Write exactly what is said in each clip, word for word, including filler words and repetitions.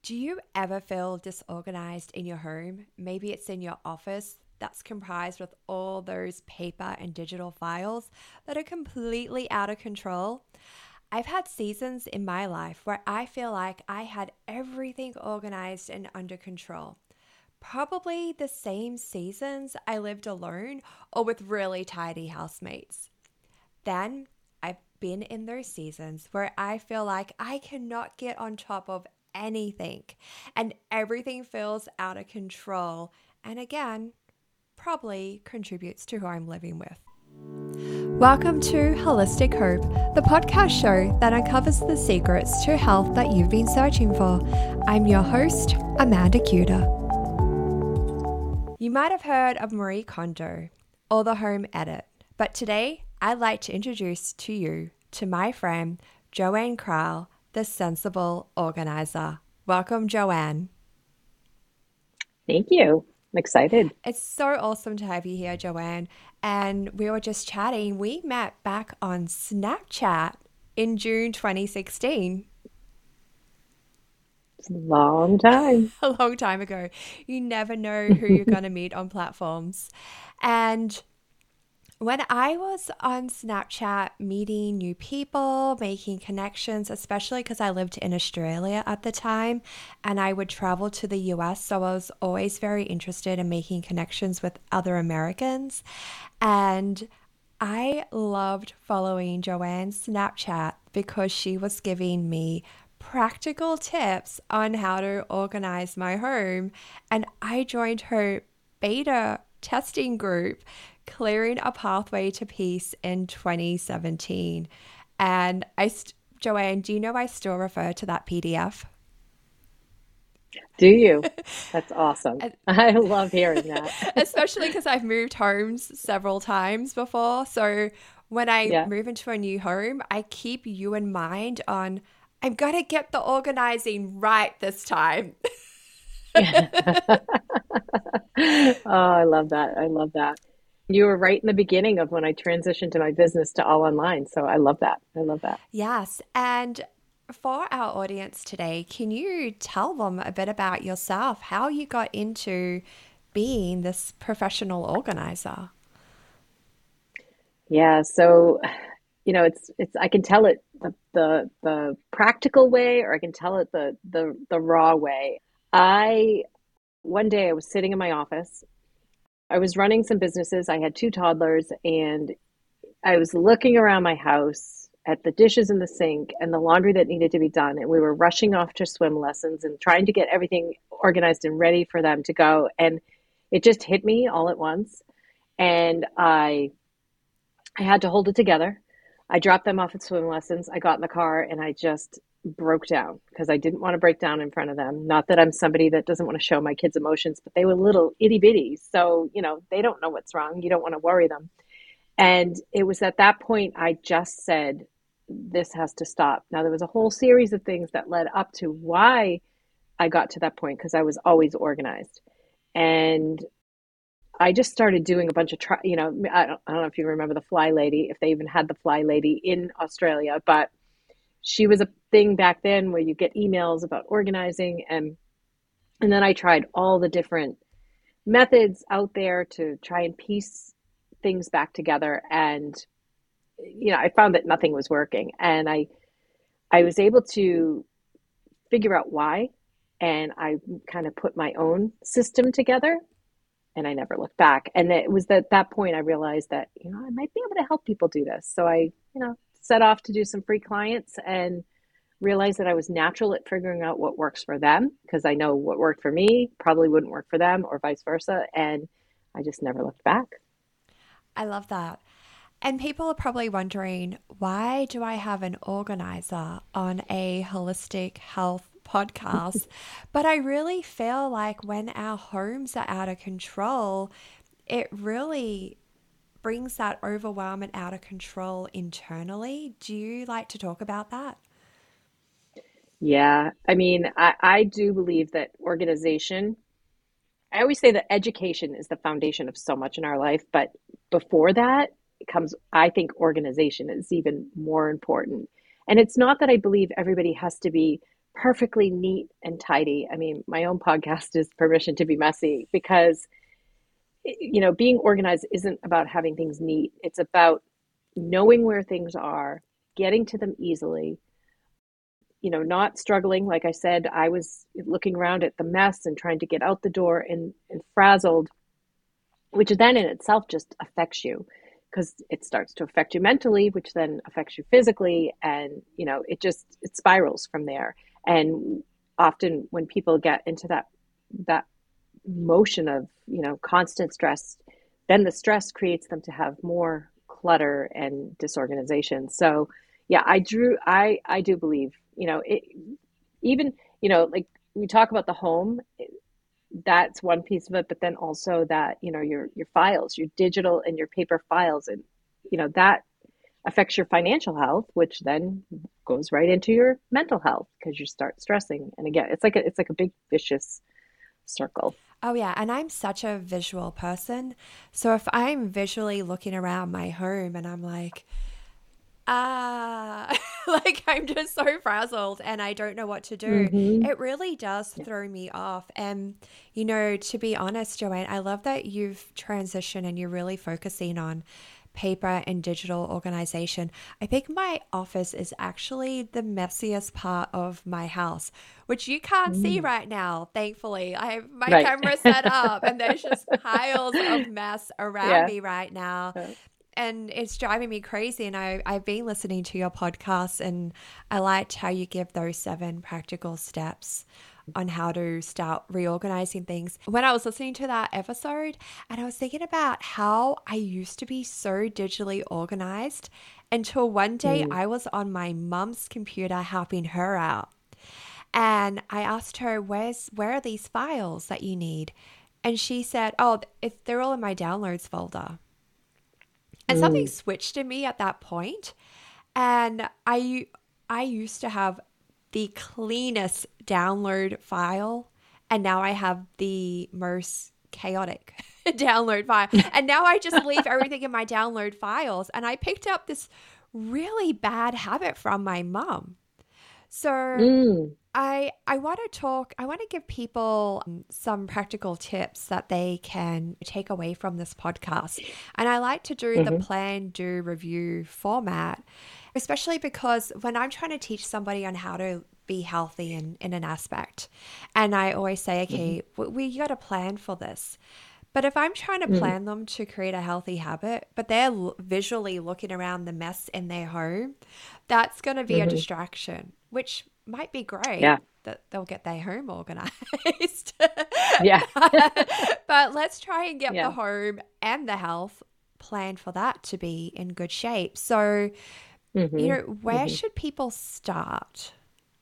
Do you ever feel disorganized in your home? Maybe it's in your office that's comprised with all those paper and digital files that are completely out of control. I've had seasons in my life where I feel like I had everything organized and under control. Probably the same seasons I lived alone or with really tidy housemates. Then I've been in those seasons where I feel like I cannot get on top of anything and everything feels out of control. And again, probably contributes to who I'm living with. Welcome to Holistic Hope, the podcast show that uncovers the secrets to health that you've been searching for. I'm your host, Amanda Cuda. You might have heard of Marie Kondo or the Home Edit, but today I'd like to introduce to you to my friend Joanne Krall, the Sensible Organizer. Welcome, Joanne. Thank you. I'm excited. It's so awesome to have you here, Joanne. And we were just chatting. We met back on Snapchat in June twenty sixteen. It's a long time. A long time ago. You never know who you're going to meet on platforms. And when I was on Snapchat meeting new people, making connections, especially because I lived in Australia at the time and I would travel to the U S, so I was always very interested in making connections with other Americans. And I loved following Joanne's Snapchat because she was giving me practical tips on how to organize my home. And I joined her beta testing group, Clearing a Pathway to Peace, in twenty seventeen. And I, st- Joanne, do you know I still refer to that P D F? Do you? That's awesome. I love hearing that. Especially because I've moved homes several times before. So when I Yeah. move into a new home, I keep you in mind on, I'm going to get the organizing right this time. Oh, I love that. I love that. You were right in the beginning of when I transitioned to my business to all online. So I love that. I love that. Yes. And for our audience today, can you tell them a bit about yourself, how you got into being this professional organizer? Yeah. So, you know, it's it's I can tell it the the the practical way, or I can tell it the the the raw way. I One day I was sitting in my office. I was running some businesses. I had two toddlers, and I was looking around my house at the dishes in the sink and the laundry that needed to be done. And we were rushing off to swim lessons and trying to get everything organized and ready for them to go. And it just hit me all at once. And I I had to hold it together. I dropped them off at swim lessons. I got in the car and I just broke down because I didn't want to break down in front of them. Not that I'm somebody that doesn't want to show my kids emotions, but they were little itty bitty. So, you know, they don't know what's wrong. You don't want to worry them. And it was at that point I just said, this has to stop. Now, there was a whole series of things that led up to why I got to that point because I was always organized. And I just started doing a bunch of, try, you know, I don't, I don't know if you remember the Fly Lady, if they even had the Fly Lady in Australia, but she was a thing back then where you get emails about organizing. And, and then I tried all the different methods out there to try and piece things back together. And, you know, I found that nothing was working. And I, I was able to figure out why. And I kind of put my own system together and I never looked back. And it was at that point I realized that, you know, I might be able to help people do this. So I, you know, set off to do some free clients and realized that I was natural at figuring out what works for them because I know what worked for me probably wouldn't work for them or vice versa. And I just never looked back. I love that. And people are probably wondering, why do I have an organizer on a holistic health podcast? But I really feel like when our homes are out of control, it really brings that overwhelm and out of control internally. Do you like to talk about that? Yeah. I mean, I, I do believe that organization, I always say that education is the foundation of so much in our life, but before that comes, I think organization is even more important. And it's not that I believe everybody has to be perfectly neat and tidy. I mean, my own podcast is Permission to Be Messy, because you know, being organized isn't about having things neat. It's about knowing where things are, getting to them easily, you know, not struggling. Like I said, I was looking around at the mess and trying to get out the door and, and frazzled, which then in itself just affects you, because it starts to affect you mentally, which then affects you physically. And, you know, it just, it spirals from there. And often when people get into that, that motion of, you know, constant stress, then the stress creates them to have more clutter and disorganization. So yeah, I drew, I, I do believe, you know, it, even, you know, like we talk about the home, that's one piece of it, but then also that, you know, your, your files, your digital and your paper files, and, you know, that affects your financial health, which then goes right into your mental health because you start stressing. And again, it's like a, it's like a big vicious circle. Oh, yeah. And I'm such a visual person. So if I'm visually looking around my home and I'm like, ah, like I'm just so frazzled and I don't know what to do, Mm-hmm. it really does Yeah. throw me off. And, you know, to be honest, Joanne, I love that you've transitioned and you're really focusing on paper and digital organization. I think my office is actually the messiest part of my house, which you can't see Mm. right now. Thankfully, I have my Right. camera set up and there's just piles of mess around Yeah. me right now. Uh, And it's driving me crazy. And I, I've been listening to your podcast and I liked how you give those seven practical steps on how to start reorganizing things. When I was listening to that episode, and I was thinking about how I used to be so digitally organized until one day mm, I was on my mum's computer helping her out. And I asked her, Where's where are these files that you need? And she said, Oh, if they're all in my downloads folder. And something mm, switched in me at that point. And I I used to have the cleanest download file, and now I have the most chaotic download file. And now I just leave everything in my download files. And I picked up this really bad habit from my mom. So mm, I I want to talk, I want to give people um, some practical tips that they can take away from this podcast. And I like to do the mm-hmm, plan, do, review format, especially because when I'm trying to teach somebody on how to be healthy in, in an aspect, and I always say, mm-hmm, okay, we, we got to plan for this. But if I'm trying to mm, plan them to create a healthy habit, but they're l- visually looking around the mess in their home, that's going to be a mm-hmm. distraction, which might be great Yeah. that they'll get their home organized. Yeah. But let's try and get the Yeah. home and the health plan for that to be in good shape. So, you Mm-hmm, know, where mm-hmm. should people start?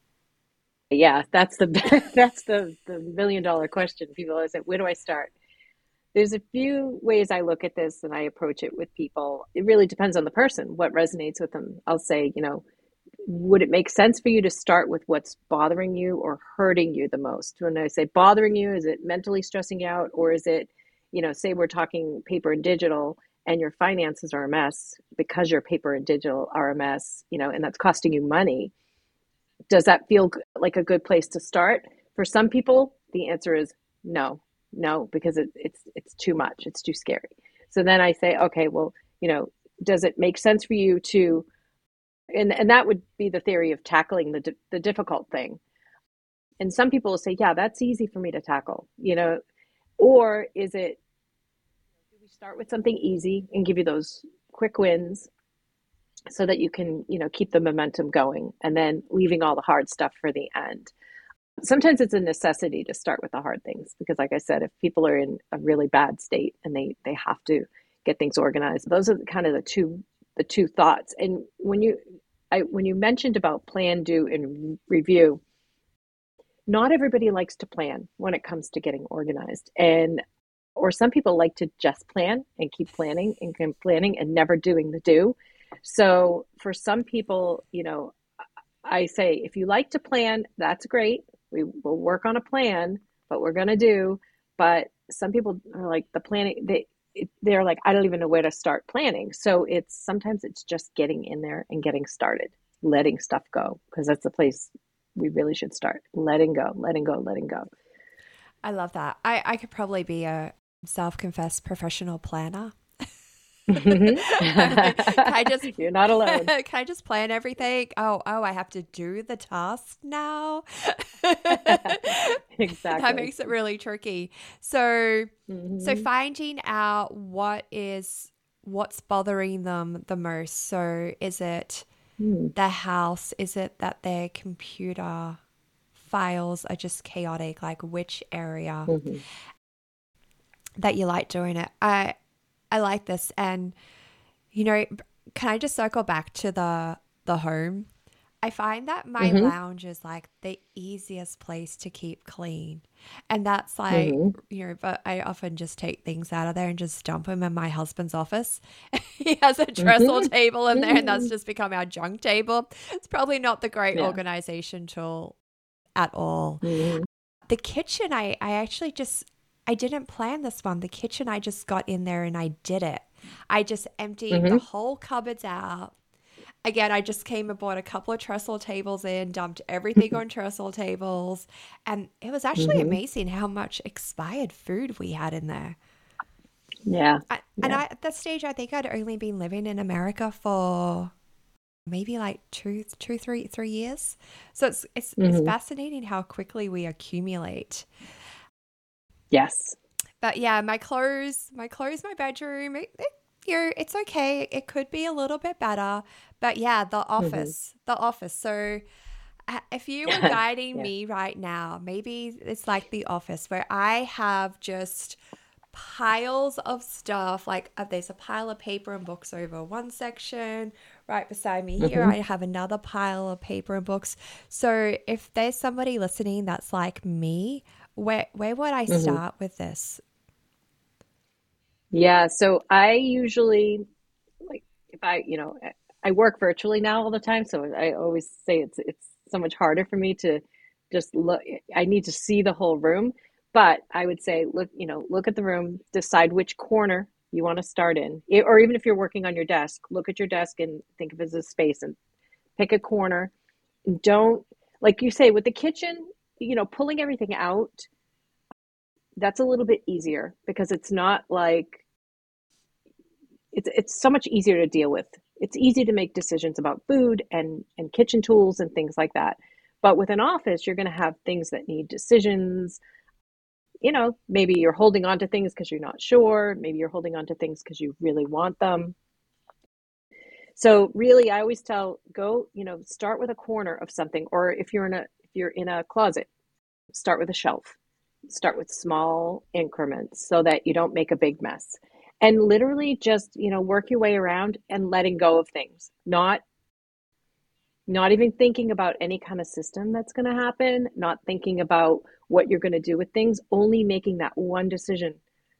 Yeah. That's the that's the the million dollar question. People always say, where do I start? There's a few ways I look at this and I approach it with people. It really depends on the person, what resonates with them. I'll say, you know, would it make sense for you to start with what's bothering you or hurting you the most? When I say bothering you, is it mentally stressing you out, or is it, you know, say we're talking paper and digital and your finances are a mess because your paper and digital are a mess, you know, and that's costing you money. Does that feel like a good place to start? For some people, the answer is no, no, because it, it's it's too much, it's too scary. So then I say, okay, well, you know, does it make sense for you to, and and that would be the theory of tackling the the difficult thing. And some people will say, yeah, that's easy for me to tackle, you know, or is it, do we start with something easy and give you those quick wins so that you can, you know, keep the momentum going, and then leaving all the hard stuff for the end. Sometimes it's a necessity to start with the hard things because, like I said, if people are in a really bad state and they they have to get things organized, those are kind of the two the two thoughts. And when you I when you mentioned about plan, do, and review, not everybody likes to plan when it comes to getting organized, and or some people like to just plan and keep planning and keep planning and never doing the do. So for some people, you know, I say, if you like to plan, that's great. We will work on a plan, but we're going to do. But some people are like the planning, they, they're like, I don't even know where to start planning. So it's sometimes it's just getting in there and getting started, letting stuff go, because that's the place we really should start letting go, letting go, letting go. I love that. I, I could probably be a self-confessed professional planner. Mhm. I'm like, can I just You're not alone. can I just plan everything? Oh, oh, I have to do the task now. That Exactly. makes it really tricky. So, so Hmm. finding out what is what's bothering them the most. So, is it Hmm. the house? Is it that their computer files are just chaotic? Like which area Hmm. that you like doing it? I I like this. And you know, can I just circle back to the the home? I find that my Hmm. lounge is like the easiest place to keep clean. And that's like, Hmm. you know, but I often just take things out of there and just dump them in my husband's office. He has a trestle Hmm. table in there, and that's Hmm. just become our junk table. It's probably not the great Yeah. organization tool at all. Hmm. The kitchen, I, I actually just, I didn't plan this one. The kitchen, I just got in there and I did it. I just emptied the Hmm. whole cupboards out. Again, I just came and bought a couple of trestle tables in, dumped everything on trestle tables. And it was actually Hmm. amazing how much expired food we had in there. Yeah. I, and Yeah. I, at that stage, I think I'd only been living in America for maybe like two, two, three, three years. So it's it's it's Hmm. fascinating how quickly we accumulate. Yes. But yeah, my clothes, my clothes, my bedroom, it, it, you know, it's okay. It could be a little bit better. But yeah, the Hmm. office, the office. So uh, if you were Yeah. guiding Yeah. me right now, maybe it's like the office where I have just piles of stuff. Like uh, there's a pile of paper and books over one section. Right beside me here, Hmm. I have another pile of paper and books. So if there's somebody listening that's like me, where where would I Hmm. start with this? Yeah. So I usually like if I, you know, I I work virtually now all the time, so I always say it's it's so much harder for me to just look. I need to see the whole room, but I would say look, you know, look at the room, decide which corner you want to start in, I- or even if you're working on your desk, look at your desk and think of it as a space and pick a corner. Don't, like you say with the kitchen, you know, pulling everything out, that's a little bit easier because it's not like it's it's so much easier to deal with. It's easy to make decisions about food and and kitchen tools and things like that. But with an office, you're going to have things that need decisions. You know, maybe you're holding on to things because you're not sure. Maybe you're holding on to things because you really want them. So really, I always tell go, you know, start with a corner of something, or if you're in a if you're in a closet, start with a shelf. Start with small increments so that you don't make a big mess. And literally just, you know, work your way around and letting go of things. Not not even thinking about any kind of system that's going to happen, not thinking about what you're going to do with things, only making that one decision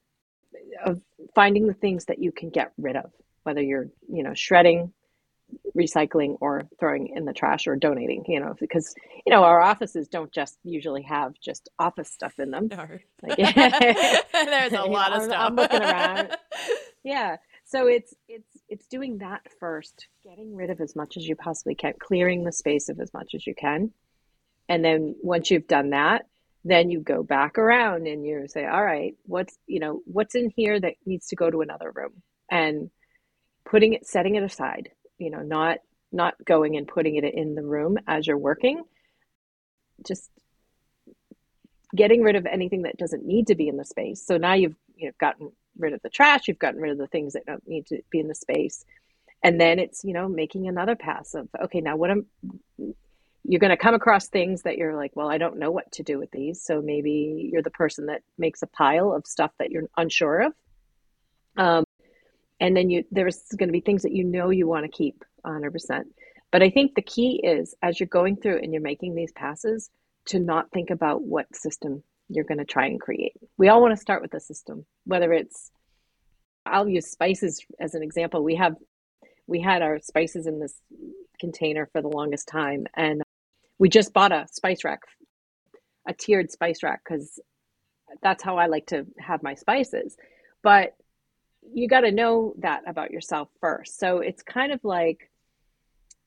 of finding the things that you can get rid of, whether you're, you know, shredding, recycling, or throwing in the trash or donating, you know, because, you know, our offices don't just usually have just office stuff in them. No. Like, There's a you know, lot of I'm, stuff. I'm looking around. Yeah. So it's, it's, it's doing that first, getting rid of as much as you possibly can, clearing the space of as much as you can. And then once you've done that, then you go back around and you say, all right, what's, you know, what's in here that needs to go to another room, and putting it, setting it aside, you know, not, not going and putting it in the room as you're working, just getting rid of anything that doesn't need to be in the space. So now you've, you know, gotten rid of the trash, you've gotten rid of the things that don't need to be in the space. And then it's, you know, making another pass of, okay, now what am, you're going to come across things that you're like, well, I don't know what to do with these. So maybe you're the person that makes a pile of stuff that you're unsure of. Um, and then you, there's going to be things that you know you want to keep one hundred percent. But I think the key is as you're going through and you're making these passes, to not think about what system you're going to try and create. We all want to start with a system, whether it's, I'll use spices as an example. We have, we had our spices in this container for the longest time. And we just bought a spice rack, a tiered spice rack, because that's how I like to have my spices. But you got to know that about yourself first. So it's kind of like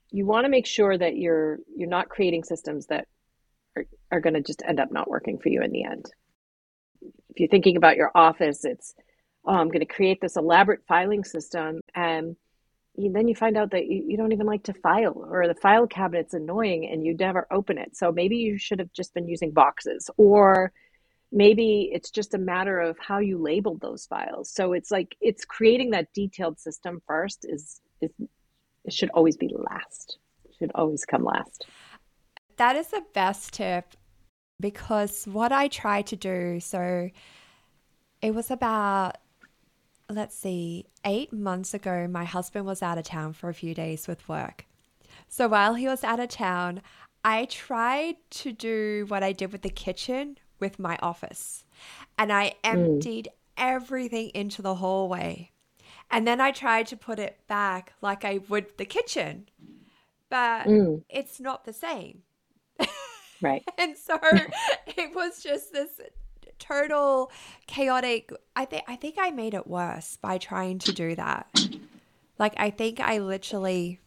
you want to make sure that you're you're not creating systems that are, are going to just end up not working for you in the end. If you're thinking about your office, it's, oh, I'm going to create this elaborate filing system, and you, then you find out that you, you don't even like to file, or the file cabinet's annoying and you never open it. So maybe you should have just been using boxes, or maybe it's just a matter of how you labeled those files. So it's like, it's creating that detailed system first is, is it should always be last. It should always come last. That is the best tip, because what I tried to do, so it was about, let's see, eight months ago, my husband was out of town for a few days with work. So while he was out of town, I tried to do what I did with the kitchen with my office. And I emptied mm. everything into the hallway. And then I tried to put it back like I would the kitchen. But mm. it's not the same. Right. And so it was just this total chaotic. I think I think I made it worse by trying to do that. Like, I think I literally.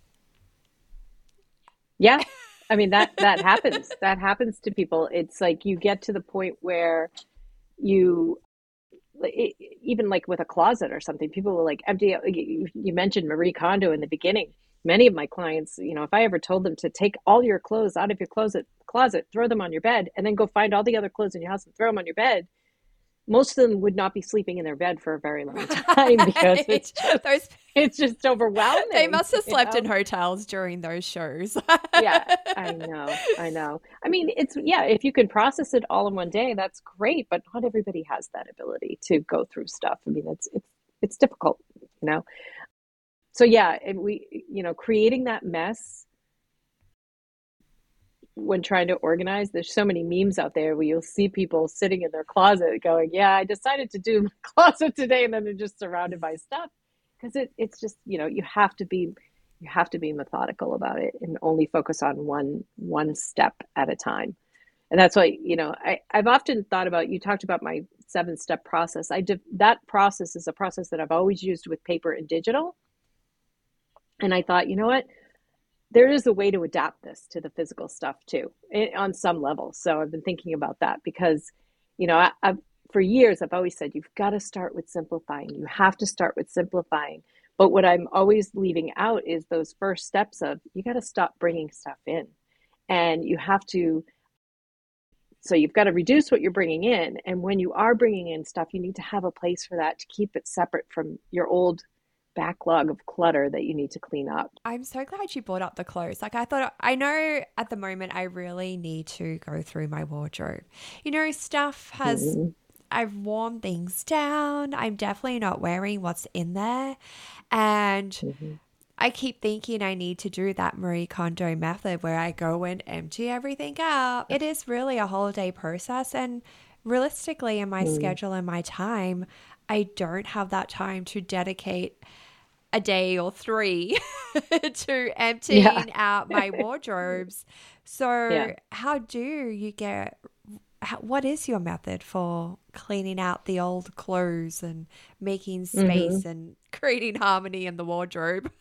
Yeah. I mean, that, that happens. That happens to people. It's like you get to the point where you, it, even like with a closet or something, people will like empty out. You, you mentioned Marie Kondo in the beginning. Many of my clients, you know, if I ever told them to take all your clothes out of your closet, closet, throw them on your bed, and then go find all the other clothes in your house and throw them on your bed, most of them would not be sleeping in their bed for a very long time because it's just, those, it's just overwhelming. They must have slept you know? in hotels during those shows. Yeah, I know. I know. I mean, it's, yeah, if you can process it all in one day, that's great, but not everybody has that ability to go through stuff. I mean, it's, it's, it's difficult, you know? So yeah, and we, you know, creating that mess when trying to organize, there's so many memes out there where you'll see people sitting in their closet going, yeah, I decided to do my closet today. And then they're just surrounded by stuff. Because it, it's just, you know, you have to be, you have to be methodical about it and only focus on one, one step at a time. And that's why, you know, I, I've often thought about, you talked about my seven step process. I did, that process is a process that I've always used with paper and digital. And I thought, you know what? There is a way to adapt this to the physical stuff too, on some level. So I've been thinking about that because, you know, I, I've, for years, I've always said, you've got to start with simplifying. You have to start with simplifying. But what I'm always leaving out is those first steps of, you got to stop bringing stuff in, and you have to, so you've got to reduce what you're bringing in. And when you are bringing in stuff, you need to have a place for that to keep it separate from your old backlog of clutter that you need to clean up. I'm so glad you brought up the clothes. Like, I thought, I know at the moment I really need to go through my wardrobe. You know, stuff has, mm-hmm. I've worn things down. I'm definitely not wearing what's in there. And mm-hmm. I keep thinking I need to do that Marie Kondo method where I go and empty everything out. It is really a whole day process. And realistically, in my mm. schedule and my time, I don't have that time to dedicate a day or three to emptying yeah. out my wardrobes. So yeah. how do you get, how, what is your method for cleaning out the old clothes and making space mm-hmm. and creating harmony in the wardrobe?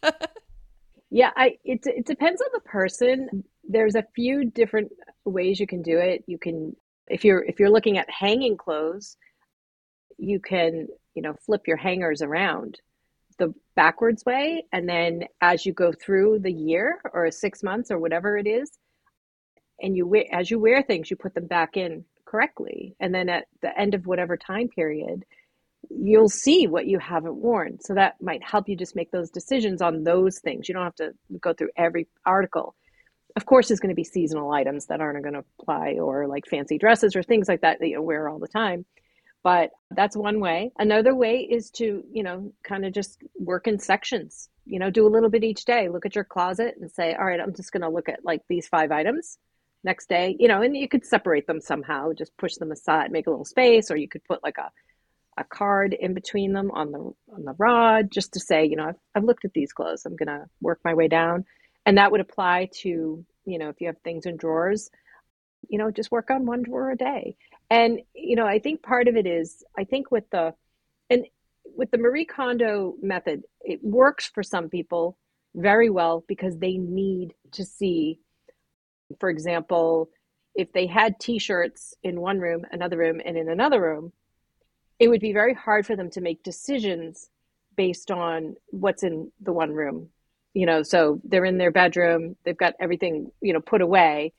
yeah, I it, it depends on the person. There's a few different ways you can do it. You can, if you're, if you're looking at hanging clothes, you can, you know, flip your hangers around the backwards way. And then as you go through the year or six months or whatever it is, and you wear, as you wear things, you put them back in correctly. And then at the end of whatever time period, you'll see what you haven't worn. So that might help you just make those decisions on those things. You don't have to go through every article. Of course, there's going to be seasonal items that aren't going to apply, or like fancy dresses or things like that that you wear all the time. But that's one way. Another way is to, you know, kind of just work in sections, you know, do a little bit each day. Look at your closet and say, all right, I'm just going to look at like these five items. Next day, you know, and you could separate them somehow, just push them aside, make a little space, or you could put like a, a card in between them on the on the rod, just to say, you know, I've, I've looked at these clothes. I'm going to work my way down. And that would apply to, you know, if you have things in drawers, you know, just work on one drawer a day. And, you know, I think part of it is, I think with the, and with the Marie Kondo method, it works for some people very well because they need to see, for example, if they had t-shirts in one room, another room, and in another room, it would be very hard for them to make decisions based on what's in the one room. You know, so they're in their bedroom, they've got everything, you know, put away,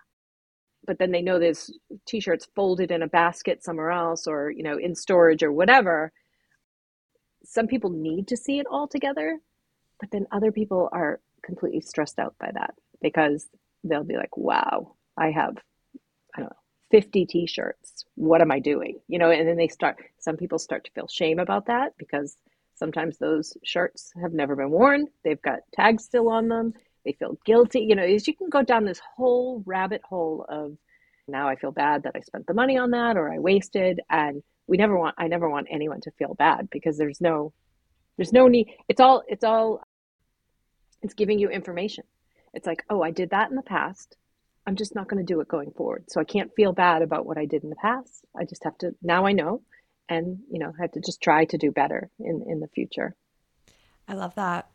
but then they know there's t-shirts folded in a basket somewhere else, or, you know, in storage or whatever. Some people need to see it all together, but then other people are completely stressed out by that because they'll be like, wow, I have, I don't know, fifty t-shirts. What am I doing? You know, and then they start, some people start to feel shame about that because sometimes those shirts have never been worn. They've got tags still on them. They feel guilty. You know, as you can go down this whole rabbit hole of, now I feel bad that I spent the money on that or I wasted. And we never want, I never want anyone to feel bad because there's no, there's no need. It's all, it's all, it's giving you information. It's like, oh, I did that in the past. I'm just not going to do it going forward. So I can't feel bad about what I did in the past. I just have to, now I know, and, you know, I have to just try to do better in, in the future. I love that.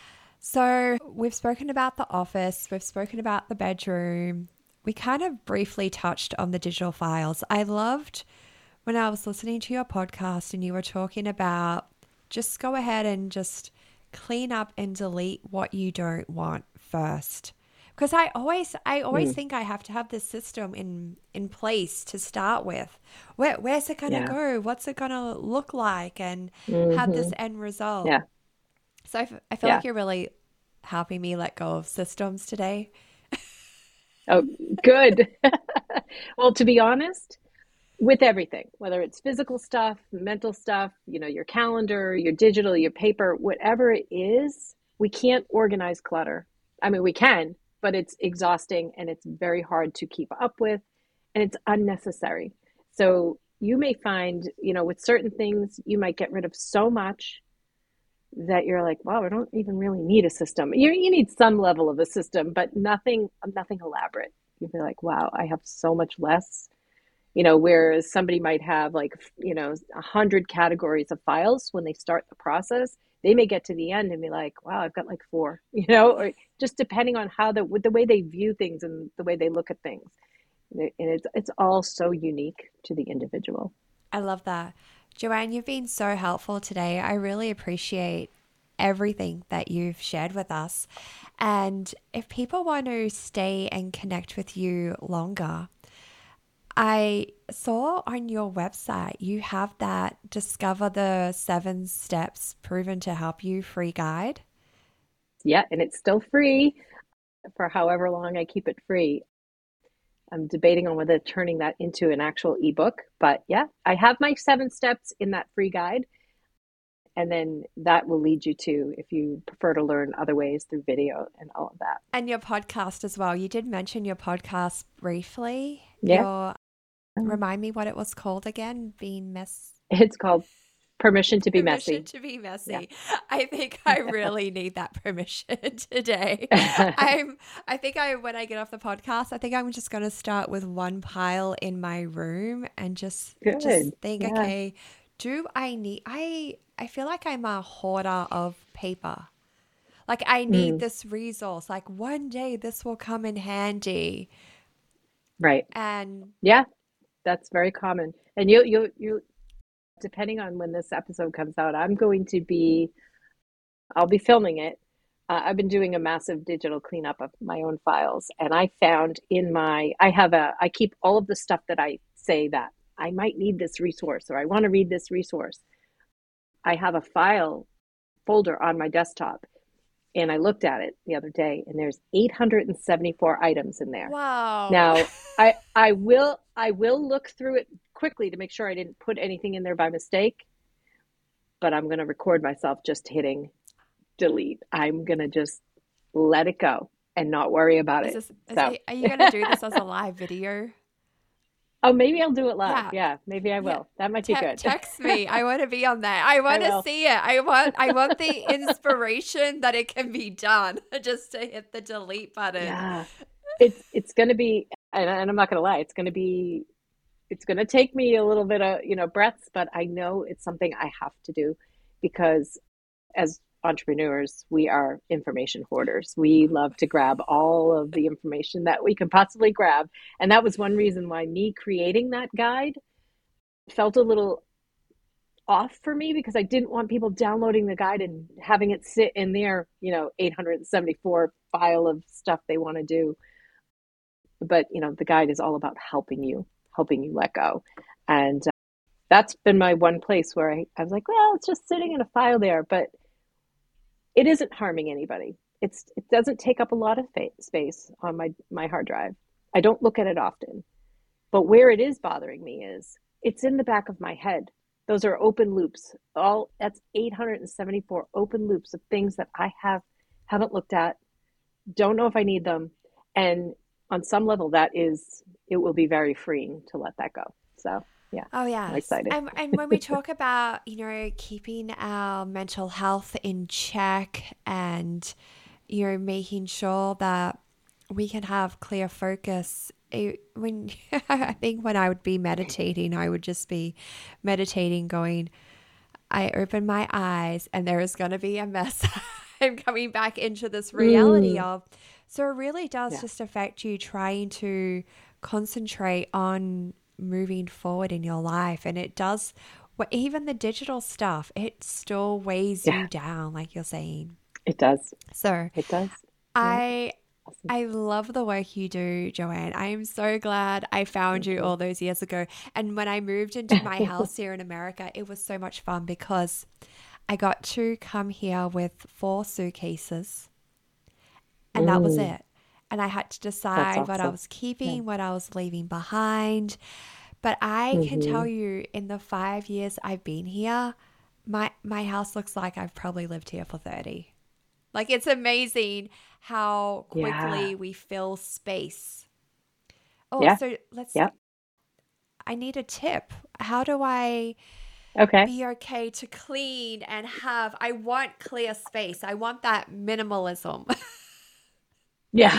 So we've spoken about the office, we've spoken about the bedroom. We kind of briefly touched on the digital files. I loved when I was listening to your podcast and you were talking about just go ahead and just clean up and delete what you don't want first. Because I always, I always mm. think I have to have this system in, in place to start with. Where, where's it going to yeah. go? What's it going to look like? And mm-hmm. have this end result. Yeah. So I, f- I feel yeah. like you're really helping me let go of systems today. Oh, good. Well, to be honest, with everything, whether it's physical stuff, mental stuff, you know, your calendar, your digital, your paper, whatever it is, we can't organize clutter. I mean, we can, but it's exhausting and it's very hard to keep up with and it's unnecessary. So you may find, you know, with certain things, you might get rid of so much that you're like, wow, I don't even really need a system. You you need some level of a system, but nothing, nothing elaborate. You'd be like, wow, I have so much less, you know, whereas somebody might have like, you know, a hundred categories of files when they start the process, they may get to the end and be like, wow, I've got like four, you know, or just depending on how the, with the way they view things and the way they look at things. And it's, it's all so unique to the individual. I love that. Joanne, you've been so helpful today. I really appreciate everything that you've shared with us. And if people want to stay and connect with you longer, I saw on your website you have that Discover the Seven Steps Proven to Help You free guide. Yeah, and it's still free for however long I keep it free. I'm debating on whether turning that into an actual ebook, but yeah, I have my seven steps in that free guide. And then that will lead you to, if you prefer to learn other ways through video and all of that. And your podcast as well. You did mention your podcast briefly. Yeah. Your, remind me what it was called again? Being mess. It's called Permission to be permission Messy. to be messy. Yeah. I think I really need that permission today. I'm. I think I when I get off the podcast, I think I'm just going to start with one pile in my room and just Good. just think, yeah. okay, do I need? I I feel like I'm a hoarder of paper. Like I need mm. this resource. Like one day this will come in handy. Right. And yeah, that's very common. And you you you. Depending on when this episode comes out, I'm going to be, I'll be filming it. Uh, I've been doing a massive digital cleanup of my own files. And I found in my, I have a, I keep all of the stuff that I say that I might need this resource or I want to read this resource. I have a file folder on my desktop and I looked at it the other day and there's eight hundred seventy-four items in there. Wow. Now I, I will, I will look through it quickly to make sure I didn't put anything in there by mistake, but I'm going to record myself just hitting delete. I'm going to just let it go and not worry about is it. This, is so. it. Are you going to do this as a live video? Oh, maybe I'll do it live. Yeah, yeah maybe I will. Yeah. That might be Te- good. Text me. I want to be on that. I want to see it. I want I want the inspiration that it can be done just to hit the delete button. Yeah. It's it's going to be, and, and I'm not going to lie, it's going to be, it's going to take me a little bit of, you know, breaths, but I know it's something I have to do because as entrepreneurs, we are information hoarders. We love to grab all of the information that we can possibly grab. And that was one reason why me creating that guide felt a little off for me, because I didn't want people downloading the guide and having it sit in their, you know, eight hundred seventy-four file of stuff they want to do. But, you know, the guide is all about helping you, helping you let go. And uh, that's been my one place where I, I was like, well, it's just sitting in a file there, but it isn't harming anybody. It's, it doesn't take up a lot of fa- space on my, my hard drive. I don't look at it often. But where it is bothering me is it's in the back of my head. Those are open loops. All that's eight hundred seventy-four open loops of things that I have haven't looked at, don't know if I need them, and on some level, that is it will be very freeing to let that go. So yeah, Oh, I'm yes. excited. And, and when we talk about, you know, keeping our mental health in check and, you know, making sure that we can have clear focus. It, when I think when I would be meditating, I would just be meditating, going, I open my eyes and there is going to be a mess. I'm coming back into this reality Mm, of. So it really does yeah, just affect you trying to concentrate on moving forward in your life. And it does, well, even the digital stuff, it still weighs yeah, you down, like you're saying. it does. So It does. Yeah, I awesome. I love the work you do, Joanne. I am so glad I found Thank you you. all those years ago. And when I moved into my house here in America, it was so much fun because I got to come here with four suitcases and that was Mm, it. And I had to that's decide what I awesome. was Yeah. keeping, what I was leaving behind. But I can tell Mm-hmm. you in the five years I've been here, my my house looks like I've probably lived here for thirty. Like it's amazing how Yeah. quickly we fill space. Oh, Yeah. so let's, Yeah. I need a tip. How do I Okay. be okay to clean and have, I want clear space. I want that minimalism. Yeah.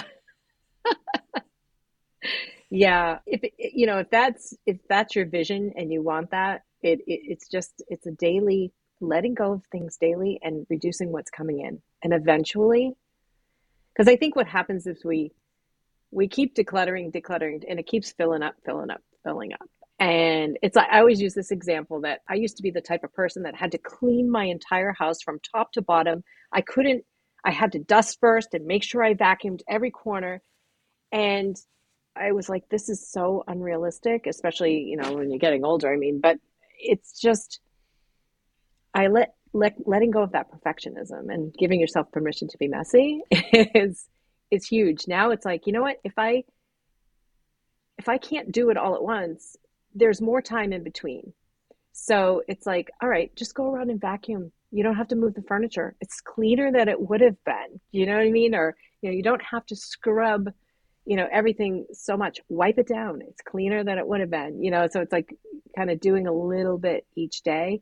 Yeah. If it, you know, if that's if that's your vision and you want that, it, it it's just it's a daily letting go of things daily and reducing what's coming in. And eventually, because I think what happens is we we keep decluttering, decluttering, and it keeps filling up, filling up, filling up. And it's like I always use this example that I used to be the type of person that had to clean my entire house from top to bottom. I couldn't, I had to dust first and make sure I vacuumed every corner. And I was like, this is so unrealistic, especially, you know, when you're getting older. I mean, but it's just, I let, let letting go of that perfectionism and giving yourself permission to be messy is is huge. Now it's like, you know what? If I if I can't do it all at once, there's more time in between. So it's like, all right, just go around and vacuum. You don't have to move the furniture. It's cleaner than it would have been. You know what I mean? Or, you know, you don't have to scrub, you know, everything so much. Wipe it down. It's cleaner than it would have been. You know, so it's like kind of doing a little bit each day.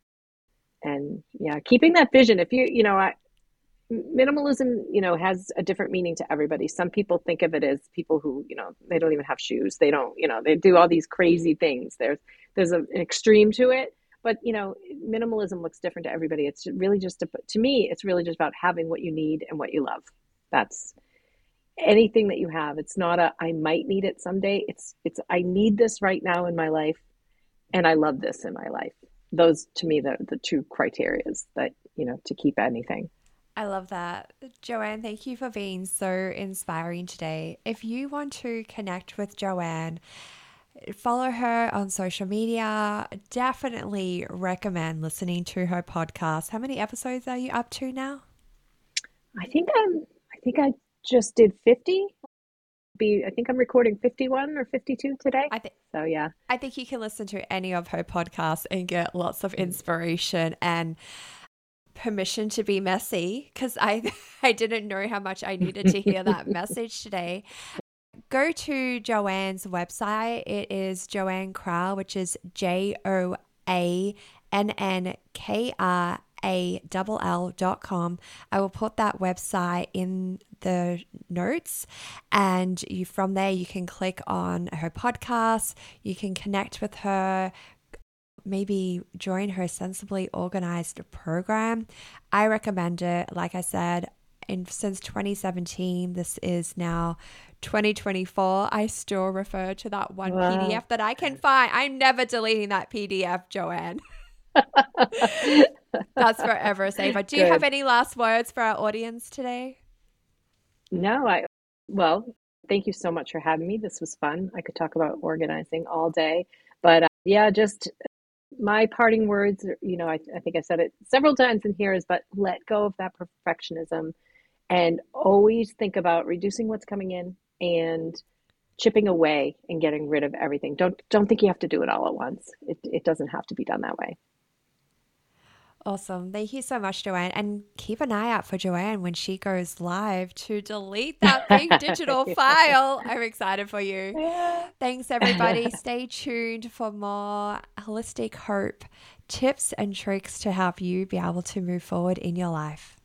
And yeah, keeping that vision. If you, you know, I, minimalism, you know, has a different meaning to everybody. Some people think of it as people who, you know, they don't even have shoes. They don't, you know, they do all these crazy things. There's there's a, an extreme to it, but you know, minimalism looks different to everybody. It's really just a, to me, it's really just about having what you need and what you love. That's anything that you have. It's not a I might need it someday. It's it's I need this right now in my life, and I love this in my life. Those to me the the two criterias that, you know, to keep anything. I love that. Joanne, thank you for being so inspiring today. If you want to connect with Joanne, follow her on social media. Definitely recommend listening to her podcast. How many episodes are you up to now? I think I'm I think I just did fifty. Be I think I'm recording fifty-one or fifty-two today. I think So yeah. I think you can listen to any of her podcasts and get lots of Mm. inspiration and permission to be messy because I I didn't know how much I needed to hear that message today. Go to Joanne's website. It is Joanne Kral, which is J O A N N K R A L L dot com. I will put that website in the notes, and you from there you can click on her podcast. You can connect with her, maybe join her Sensibly Organized program. I recommend it. Like I said, in, since twenty seventeen, this is now twenty twenty-four. I still refer to that one Wow. P D F that I can find. I'm never deleting that P D F, Joanne. That's forever safer. Do you Good. have any last words for our audience today? No, I, well, thank you so much for having me. This was fun. I could talk about organizing all day, but uh, yeah, just my parting words, you know, I, I think I said it several times in here is, but let go of that perfectionism and always think about reducing what's coming in and chipping away and getting rid of everything. Don't, don't think you have to do it all at once. It, it doesn't have to be done that way. Awesome. Thank you so much, Joanne. And keep an eye out for Joanne when she goes live to delete that big digital file. I'm excited for you. Yeah. Thanks, everybody. Stay tuned for more Holistic Hope tips and tricks to help you be able to move forward in your life.